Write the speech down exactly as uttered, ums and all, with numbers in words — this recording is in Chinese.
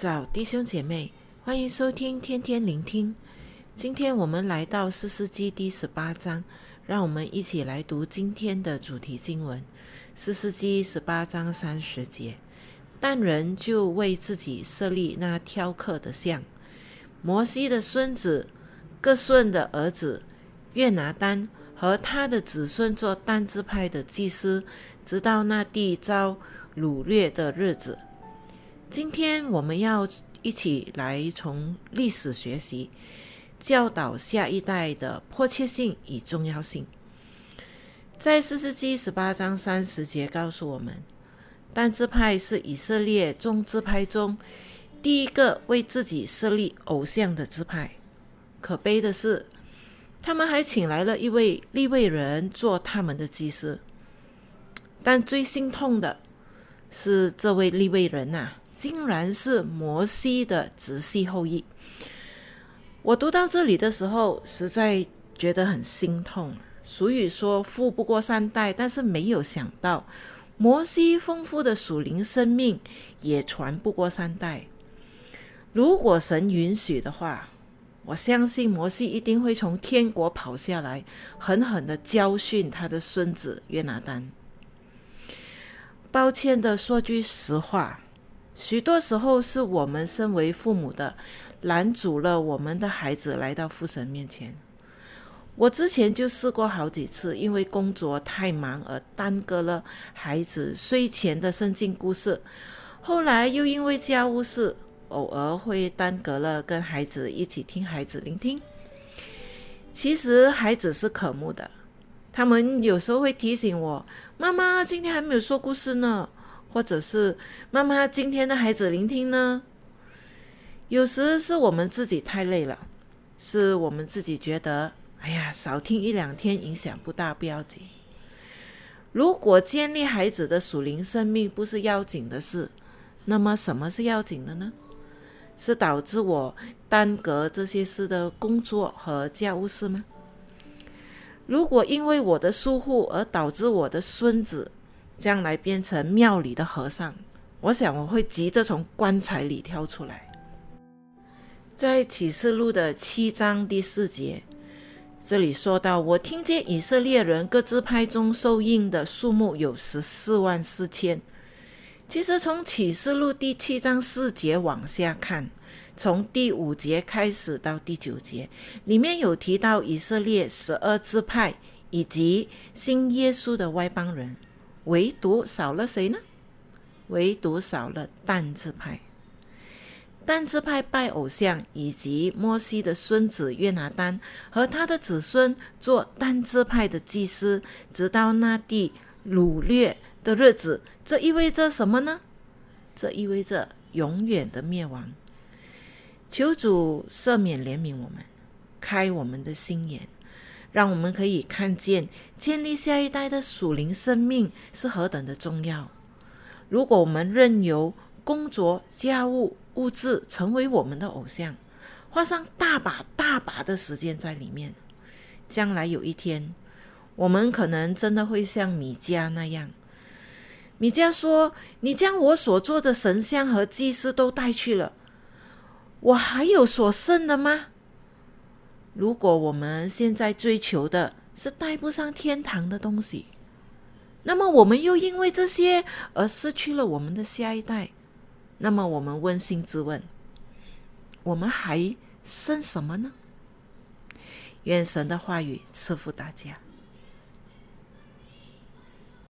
早，弟兄姐妹，欢迎收听天天聆听。今天我们来到士师记第十八章，让我们一起来读今天的主题经文。士师记十八章三十节，但人就为自己设立那雕刻的像。摩西的孙子各顺的儿子约拿单和他的子孙做但支派的祭司，直到那地遭掳掠的日子。今天我们要一起来从历史学习，教导下一代的迫切性与重要性。在士师记十八章三十节告诉我们，但支派是以色列众支派中第一个为自己设立偶像的支派。可悲的是，他们还请来了一位利未人做他们的祭司。但最心痛的是，这位利未人啊，竟然是摩西的直系后裔。我读到这里的时候，实在觉得很心痛。俗语说富不过三代，但是没有想到摩西丰富的属灵生命也传不过三代。如果神允许的话，我相信摩西一定会从天国跑下来，狠狠地教训他的孙子约拿单。抱歉的说句实话，许多时候是我们身为父母的拦阻了我们的孩子来到父神面前。我之前就试过好几次，因为工作太忙而耽搁了孩子睡前的圣经故事，后来又因为家务事偶尔会耽搁了跟孩子一起听孩子聆听。其实孩子是渴慕的，他们有时候会提醒我，妈妈今天还没有说故事呢，或者是妈妈今天的孩子聆听呢。有时是我们自己太累了，是我们自己觉得哎呀，少听一两天影响不大，不要紧。如果建立孩子的属灵生命不是要紧的事，那么什么是要紧的呢？是导致我耽搁这些事的工作和家务事吗？如果因为我的疏忽而导致我的孙子将来变成庙里的和尚，我想我会急着从棺材里跳出来。在启示录的七章第四节，这里说到，我听见以色列人各支派中受印的数目有十四万四千。其实从启示录第七章四节往下看，从第五节开始到第九节，里面有提到以色列十二支派以及信耶稣的外邦人，唯独少了谁呢？唯独少了但支派。但支派拜偶像，以及摩西的孙子约拿单和他的子孙做但支派的祭司，直到那地掳掠的日子。这意味着什么呢？这意味着永远的灭亡。求主赦免怜悯我们，开我们的心眼，让我们可以看见建立下一代的属灵生命是何等的重要。如果我们任由工作、家务、物质成为我们的偶像，花上大把大把的时间在里面，将来有一天，我们可能真的会像米迦那样。米迦说，你将我所做的神像和祭司都带去了，我还有所剩的吗？如果我们现在追求的是带不上天堂的东西，那么我们又因为这些而失去了我们的下一代，那么我们扪心自问，我们还剩什么呢？愿神的话语赐福大家。